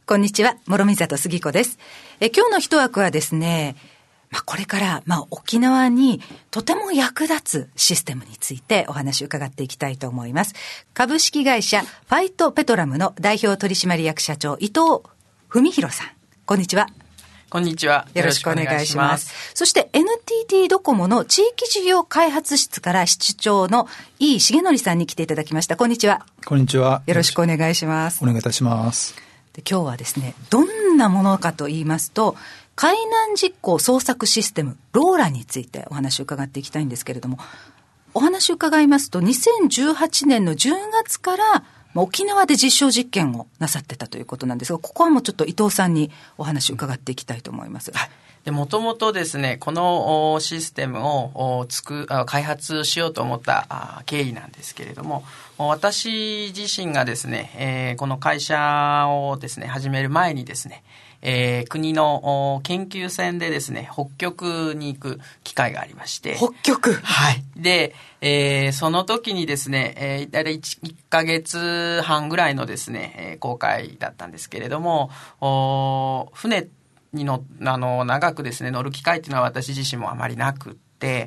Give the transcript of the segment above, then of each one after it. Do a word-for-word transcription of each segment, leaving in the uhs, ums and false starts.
こんにちは、諸見里杉子です。え今日の一枠はですね、まあ、これから、まあ、沖縄にとても役立つシステムについてお話を伺っていきたいと思います。株式会社ファイトペトラムの代表取締役社長伊藤文弘さん、こんにちは。 こんにちは。 よろしくお願いします。そして エヌティーティー ドコモの地域事業開発室から室長の井重則さんに来ていただきました。こんにちは。 こんにちは。 よろしくお願いします。 お願いいたします。 で、今日はですね、どんなものかと言いますと、海難実行捜索システムローラについてお話を伺っていきたいんですけれども、お話を伺いますとにせんじゅうはちねんのじゅうがつから沖縄で実証実験をなさってたということなんですが、ここはもうちょっと伊藤さんにお話を伺っていきたいと思います。 はい。で、もともとですね、このシステムをつく開発しようと思った経緯なんですけれども、私自身がですね、えー、この会社をですね始める前にですね、えー、国の研究船でですね北極に行く機会がありまして、 北極、 はい。で、えー、その時にですね、えー、だいたい 1, いっかげつはんぐらいのですね、えー、航海だったんですけれども、お船にのあの長くですね乗る機会っていうのは私自身もあまりなくって、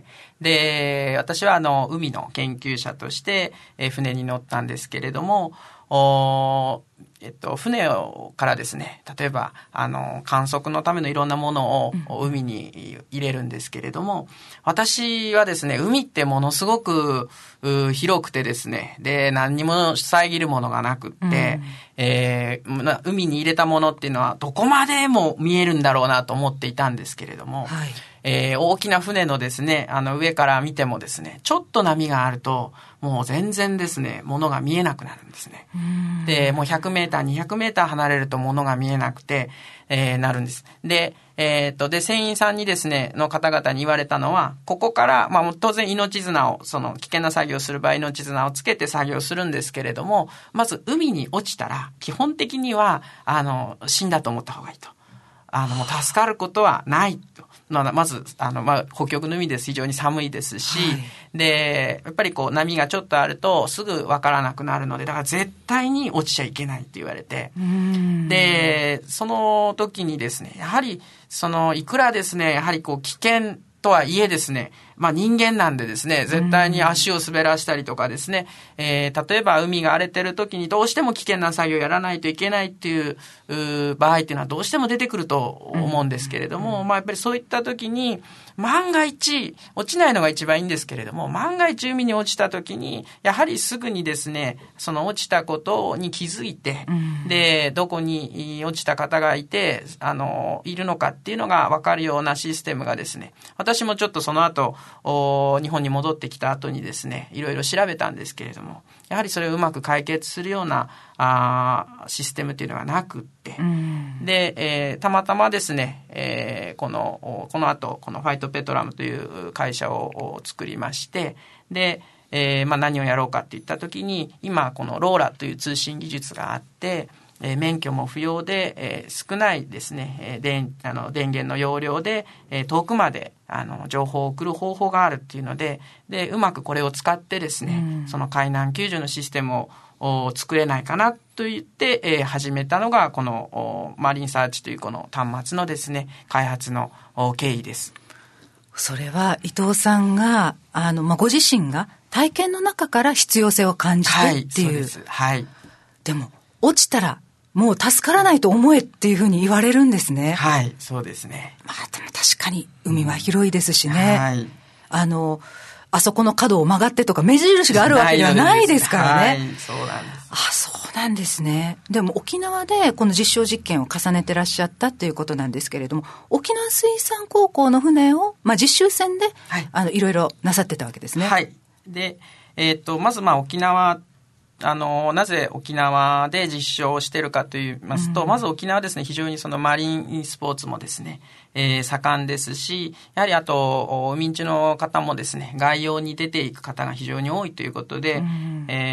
で私はあの海の研究者として、えー、船に乗ったんですけれども、おえっと、船からですね、例えばあの観測のためのいろんなものを海に入れるんですけれども、私はですね、海ってものすごく広くてですね、で何にも遮るものがなくって、うん、えー、海に入れたものっていうのはどこまでも見えるんだろうなと思っていたんですけれども、はい、えー、大きな船のですね、あの上から見てもですね、ちょっと波があるともう全然ですね、物が見えなくなるんですね。で、もうひゃくメーター、にひゃくメーター離れると物が見えなくて、えー、なるんです。で、えー、っと、で、船員さんにですね、の方々に言われたのは、ここから、まあ、当然命綱を、その危険な作業をする場合、命綱をつけて作業するんですけれども、まず海に落ちたら、基本的には、あの、死んだと思った方がいいと。あの、もう助かることはないと。まず、あの、まあ、北極の海です。非常に寒いですし、はい、で、やっぱりこう、波がちょっとあると、すぐわからなくなるので、だから絶対に落ちちゃいけないって言われて、で、その時にですね、やはり、その、いくらですね、やはりこう、危険とはいえですね、まあ人間なんでですね、絶対に足を滑らしたりとかですね、えー、例えば海が荒れてる時にどうしても危険な作業をやらないといけないっていう、う場合っていうのはどうしても出てくると思うんですけれども、まあやっぱりそういった時に、万が一、落ちないのが一番いいんですけれども、万が一海に落ちた時に、やはりすぐにですね、その落ちたことに気づいて、で、どこに落ちた方がいて、あの、いるのかっていうのが分かるようなシステムがですね、私もちょっとその後、日本に戻ってきた後にですね、いろいろ調べたんですけれども、やはりそれをうまく解決するようなあシステムっていうのがなくって、で、えー、たまたまですね、えー、このこの後このファイトペトラムという会社を作りまして、で、えーまあ、何をやろうかって言った時に、今このローラという通信技術があって、えー、免許も不要で、えー、少ないですね、えー、電あの電源の容量で、えー、遠くまであの情報を送る方法があるっていうので、でうまくこれを使ってですね、うん、その海難救助のシステムを作れないかなと言って、えー、始めたのがこのマリンサーチというこの端末のですね開発の経緯です。 それは伊藤さんがあの、まあ、ご自身が体験の中から必要性を感じてっていう、はい、そうです。はい。でも落ちたらもう助からないと思えっていうふうに言われるんですね。 はい、そうですね。 まあでも確かに海は広いですしね。 うん、はい。 あの、あそこの角を曲がってとか目印があるわけではないですからね。 はい、そうなんです。 あ、そうなんですね。でも沖縄でこの実証実験を重ねてらっしゃったっていうことなんですけれども、沖縄水産高校の船を、まあ、実習船で、はい、あのいろいろなさってたわけですね。 はい。で、えー、っとまずまあ沖縄あのなぜ沖縄で実証をしているかといいますと、うん、まず沖縄はですね、非常にそのマリンスポーツもですね、えー、盛んですし、やはりあと民中の方もですね、外洋に出ていく方が非常に多いということで、うん、え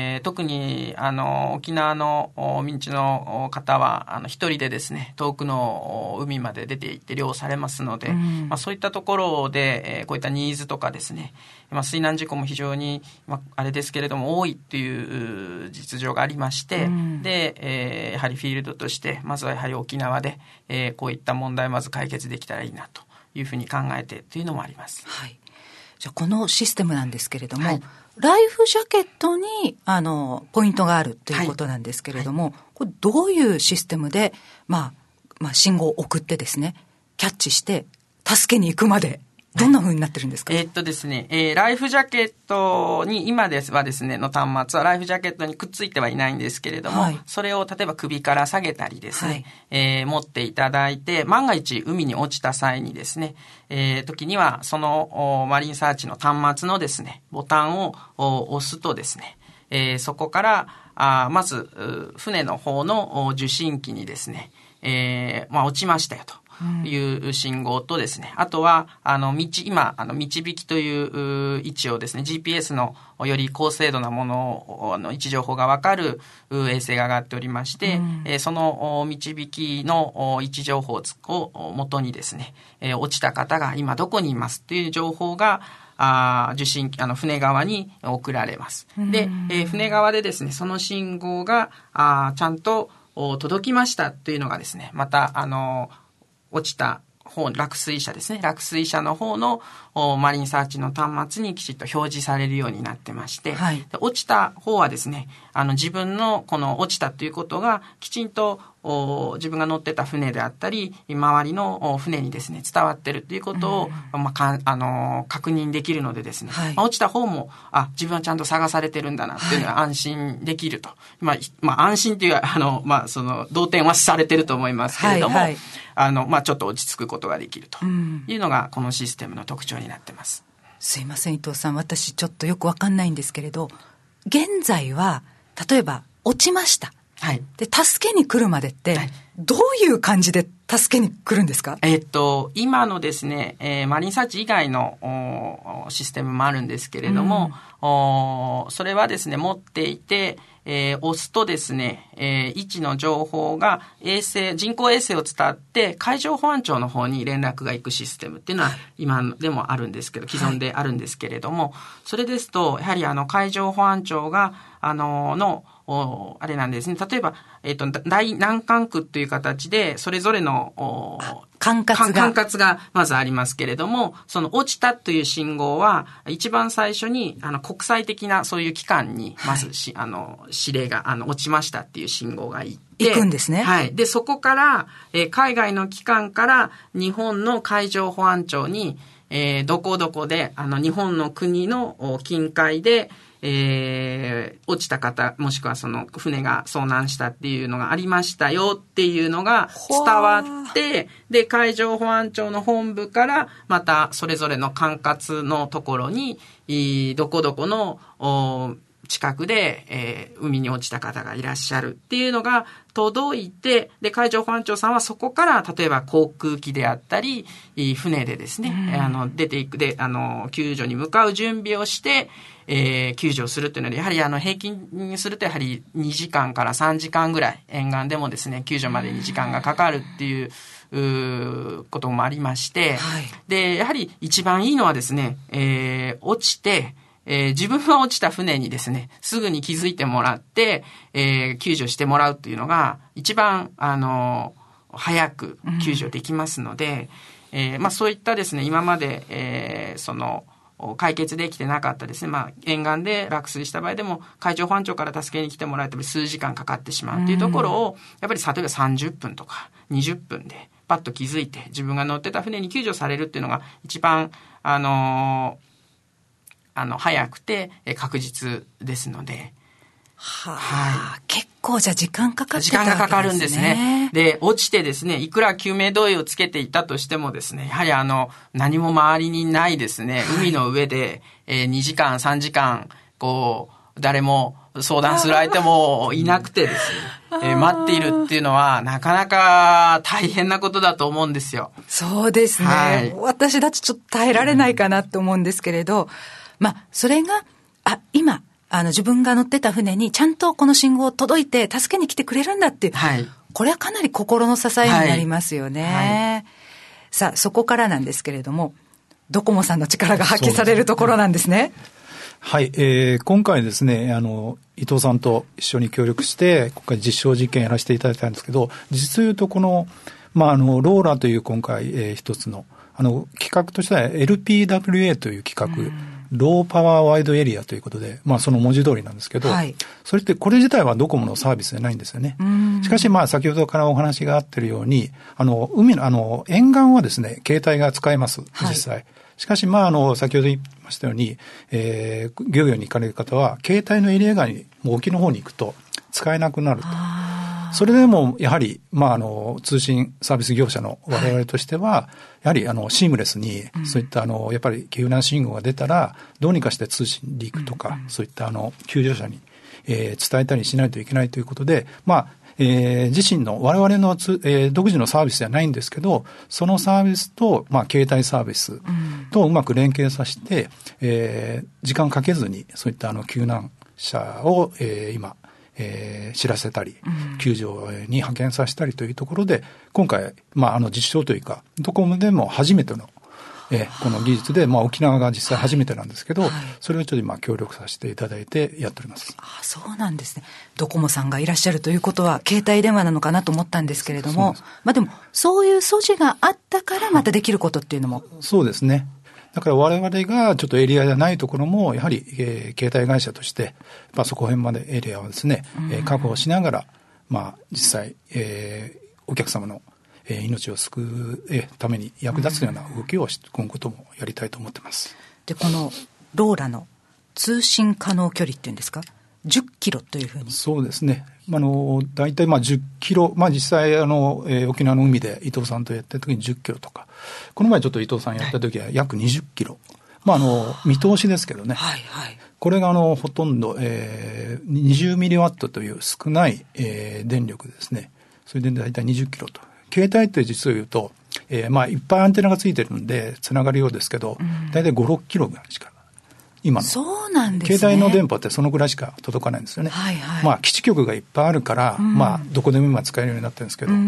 えー、特にあの沖縄の民地の方はあの一人でですね遠くの海まで出て行って漁をされますので、うん、まあ、そういったところで、えー、こういったニーズとかですね、まあ、水難事故も非常に、まあ、あれですけれども多いという実情がありまして、うん、で、えー、やはりフィールドとしてまずはやはり沖縄で、えー、こういった問題をまず解決できたらいいなというふうに考えてというのもあります。 はい、じゃあこのシステムなんですけれども、 はい、 ライフジャケットにあのポイントがあるということなんですけれども、はいはい、これどういうシステムで、まあまあ、信号を送ってですねキャッチして助けに行くまでどんな風になってるんですか？ はい、えー、っとですね、えー、ライフジャケットに今ですはですねの端末はライフジャケットにくっついてはいないんですけれども、はい、それを例えば首から下げたりですね、はい、えー、持っていただいて万が一海に落ちた際にですね、えー、時にはそのマリンサーチの端末のですねボタンを押すとですね、えー、そこからあまず船の方の受信機にですね、えーまあ、落ちましたよという信号とですね、あとはあの道今あの導きという位置をですね ジーピーエス のより高精度なものの位置情報が分かる衛星が上がっておりまして、うん、えー、その導きの位置情報を元にですね、えー、落ちた方が今どこにいますという情報があ受信あの船側に送られます。うん、で、えー、船側でですねその信号があちゃんと届きましたというのがですねまたあの落ちた方落水車ですね落水車の方のマリンサーチの端末にきちっと表示されるようになってまして、はい、で落ちた方はですねあの自分のこの落ちたということがきちんと自分が乗ってた船であったり周りの船にですね伝わってるということを、うん、まあ、かあの確認できるのでですね、はい、まあ、落ちた方もあ自分はちゃんと探されてるんだなっていうのは安心できると、はい、まあまあ、安心というあの、まあ、その動転はされてると思いますけれども、はいはい、あのまあ、ちょっと落ち着くことができるというのがこのシステムの特徴になってます。 うん、すいません伊藤さん、私ちょっとよくわかんないんですけれど、現在は例えば落ちました、はい、で助けに来るまでってどういう感じで助けに来るんですか？ えっと今のですね、えー、マリンサーチ以外のシステムもあるんですけれども、うん、おそれはですね持っていて、えー、押すとですね、えー、位置の情報が衛星人工衛星を伝って海上保安庁の方に連絡が行くシステムっていうのは今でもあるんですけど、既存であるんですけれども、はい、それですとやはりあの海上保安庁があののあれなんですね。例えば、えっと、大難関区という形で、それぞれの、 管轄が。 管轄がまずありますけれども、その落ちたという信号は、一番最初に、あの、国際的なそういう機関に、まずし、はい、あの、指令が、あの、落ちましたっていう信号が行って、 行くんですね。 はい。で、そこから、えー、海外の機関から日本の海上保安庁に、えー、どこどこで、あの、日本の国の近海で、えー、落ちた方もしくはその船が遭難したっていうのがありましたよっていうのが伝わってで海上保安庁の本部からまたそれぞれの管轄のところにどこどこの近くで、えー、海に落ちた方がいらっしゃるっていうのが届いてで海上保安庁さんはそこから例えば航空機であったり船でですね、うん、あの出ていくであの救助に向かう準備をしてえー、救助をするというのでやはりあの平均にするとやはりにじかんからさんじかんぐらい沿岸でもですね救助までに時間がかかるっていう、うこともありまして、はい、でやはり一番いいのはですね、えー、落ちてえー、自分が落ちた船にですねすぐに気づいてもらって、えー、救助してもらうというのが一番あの早く救助できますので、うんえーまあ、そういったですね今まで、えー、その解決できてなかったですね、まあ、沿岸で落水した場合でも海上保安庁から助けに来てもらえたら数時間かかってしまうというところをやっぱり例えばさんじゅっぷんとかにじゅっぷんでパッと気づいて自分が乗ってた船に救助されるっていうのが一番あのーあの早くて確実ですので、 はあはい、結構じゃあ時間かかってたわけですね。時間がかかるんですね。で落ちてですねいくら救命胴衣をつけていたとしてもですねやはりあの何も周りにないですね、はい、海の上で、えー、にじかんさんじかんこう誰も相談する相手もいなくてですね、えー、待っているっていうのはなかなか大変なことだと思うんですよ。 そうですね、はい、私だとちょっと耐えられないかなと思うんですけれど、うんまあ、それが、あ、今、 あの自分が乗ってた船にちゃんとこの信号届いて助けに来てくれるんだっていう、はい、これはかなり心の支えになりますよね、はいはい、さあそこからなんですけれども、ドコモさんの力が発揮されるところなんですね。 はい、えー、今回ですね、あの伊藤さんと一緒に協力して今回実証実験やらせていただいたんですけど、実を言うとこの、まあ、あのローラという今回、えー、一つのあの企画としては エルピーダブリューエー という企画、ローパワーワイドエリアということで、まあその文字通りなんですけど、はい、それってこれ自体はドコモのサービスじゃないんですよね。しかしまあ先ほどからお話があっているように、あの海のあの沿岸はですね、携帯が使えます、実際。はい、しかしまああの先ほど言いましたように、えー、漁業に行かれる方は携帯のエリア外にもう沖の方に行くと使えなくなると。それでもやはり、まあ、あの通信サービス業者の我々としては、はい、やはりあのシームレスにそういったあのやっぱり救難信号が出たらどうにかして通信リークとか、うんうん、そういったあの救助者に、えー、伝えたりしないといけないということで、まあえー、自身の我々のつ、えー、独自のサービスじゃないんですけど、そのサービスと、まあ、携帯サービスとうまく連携させて、うんえー、時間かけずにそういったあの救難者を、えー、今えー、知らせたり、救助に派遣させたりというところで、今回、まあ、あの実証というか、ドコモでも初めての、えー、この技術で、まあ、沖縄が実際初めてなんですけど、はいはい、それをちょっと今協力させていただいてやっております。 あ、そうなんですね。ドコモさんがいらっしゃるということは、携帯電話なのかなと思ったんですけれども、まあでも、そういう素地があったからまたできることっていうのも。 そうですね。だから我々がちょっとエリアじゃないところも、やはり、えー、携帯会社として、まあ、そこ辺までエリアをですね、えー、確保しながら、まあ、実際、えー、お客様の、えー、命を救う、えー、ために役立つような動きを今後ともやりたいと思ってます。 で、このローラの通信可能距離っていうんですか、じゅっキロというふうに。 そうですね。あの、大体まあじゅっキロ、まあ実際あの、えー、沖縄の海で伊藤さんとやった時にじゅっキロとか、この前ちょっと伊藤さんやった時は約にじゅっキロ。まああの、見通しですけどね。はいはい。これがあの、ほとんど、えー、にじゅうミリワットという少ない、えー、電力ですね。それで大体にじゅっキロと。携帯って実を言うと、えー、まあいっぱいアンテナがついてるんで、つながるようですけど、うん、大体ご、ろっキロぐらいしか。今のそうなんですね、 携帯の電波ってそのぐらいしか届かないんですよね、はいはい、まあ基地局がいっぱいあるから、うん、まあどこでも今使えるようになってるんですけど、うん、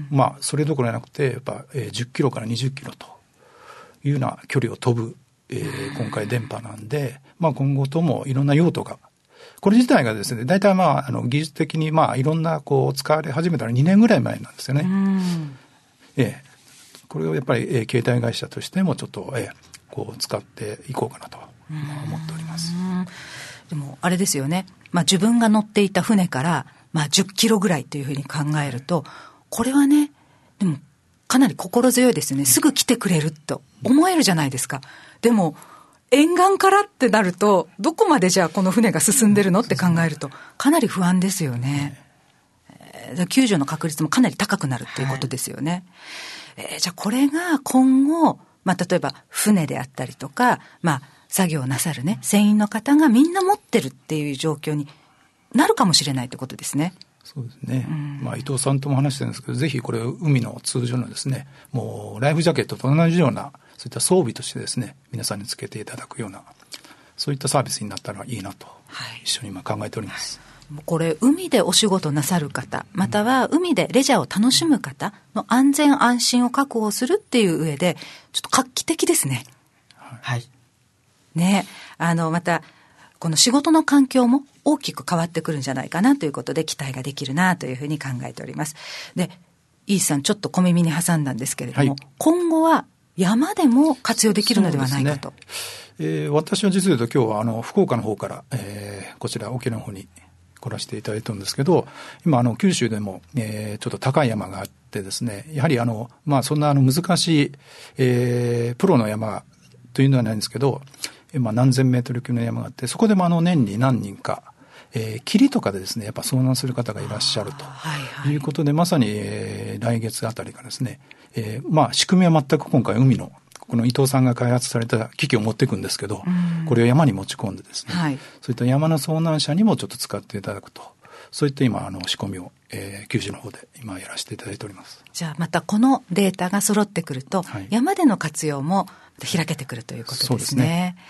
まあそれどころじゃなくてやっぱ、えー、じゅっキロからにじゅっキロというような距離を飛ぶ、えー、今回電波なんで、まあ今後ともいろんな用途がこれ自体がですね、大体まああの技術的にまあいろんなこう使われ始めたらにねんぐらい前なんですよね、うんえー、これをやっぱり、えー、携帯会社としてもちょっと、えー、こう使っていこうかなと思っております。 でもあれですよね、まあ、自分が乗っていた船から、まあ、じゅっキロぐらいというふうに考えると、これはねでもかなり心強いですよね。すぐ来てくれると思えるじゃないですか。でも沿岸からってなるとどこまでじゃあこの船が進んでるのって考えるとかなり不安ですよね、えー、救助の確率もかなり高くなるっていうことですよね、はいえー、じゃあこれが今後、まあ、例えば船であったりとか、まあ作業をなさるね、船員の方がみんな持ってるっていう状況になるかもしれないってことですね。 そうですね。うん、まあ伊藤さんとも話してるんですけど、ぜひこれ海の通常のですね、もうライフジャケットと同じようなそういった装備としてですね、皆さんにつけていただくようなそういったサービスになったらいいなと、はい、一緒に今考えております。 はい、これ海でお仕事なさる方、または海でレジャーを楽しむ方の安全安心を確保するっていう上でちょっと画期的ですね。 はい。 ね、あのまたこの仕事の環境も大きく変わってくるんじゃないかなということで期待ができるなというふうに考えております。で、イーさんちょっと小耳に挟んだんですけれども、はい、今後は山でも活用できるのではないかと。 そうですね。えー、私は実は言うと今日はあの福岡の方から、えー、こちら沖縄の方に来らせていただいてるんですけど、今あの九州でも、えー、ちょっと高い山があってですね、やはりあのまあそんなあの難しい、えー、プロの山というのはないんですけど、まあ、何千メートル級の山があって、そこでもあの年に何人か、えー、霧とかでですねやっぱ遭難する方がいらっしゃるということで、はいはい、まさに、えー、来月あたりからですね、えー、まあ仕組みは全く今回海のこの伊藤さんが開発された機器を持っていくんですけど、これを山に持ち込んでですね、はい、そういった山の遭難者にもちょっと使っていただくと、そういった今あの仕込みを、えー、九州の方で今やらせていただいております。 じゃあまたこのデータが揃ってくると、はい、山での活用も開けてくるということですね。そうですね。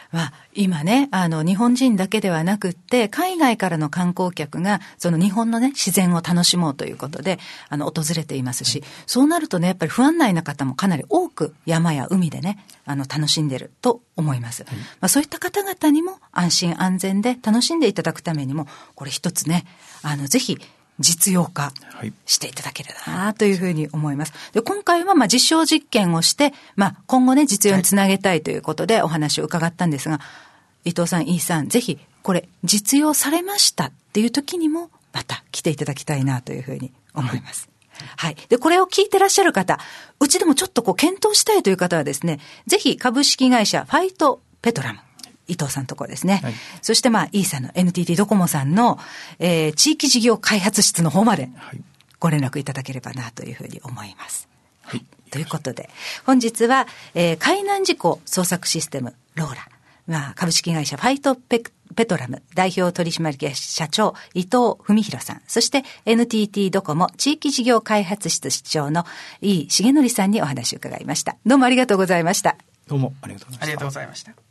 まあ、今ね、あの、日本人だけではなくって、海外からの観光客が、その日本のね、自然を楽しもうということで、あの、訪れていますし、はい、そうなるとね、やっぱり不安内な方もかなり多く山や海でね、あの、楽しんでると思います。はい、まあ、そういった方々にも安心安全で楽しんでいただくためにも、これ一つね、あの、ぜひ、実用化していただけるなというふうに思います。で、今回はまあ実証実験をして、まあ今後ね、実用につなげたいということでお話を伺ったんですが、伊藤さん、飯さん、ぜひこれ実用されましたっていう時にもまた来ていただきたいなというふうに思います。はい。はい。で、これを聞いてらっしゃる方、うちでもちょっとこう検討したいという方はですね、ぜひ株式会社ファイトペトラム。伊藤さんのところですね。はい、そしてまあ、イーさんの エヌティーティー ドコモさんの、えー、地域事業開発室の方までご連絡いただければなというふうに思います。はい。ということで、本日は、えー、海難事故捜索システムローラ、まあ、株式会社ファイトペペトラム代表取締役社長伊藤文弘さん、そして エヌティーティー ドコモ地域事業開発室室長の井重則さんにお話を伺いました。どうもありがとうございました。 どうもありがとうございました。 ありがとうございました。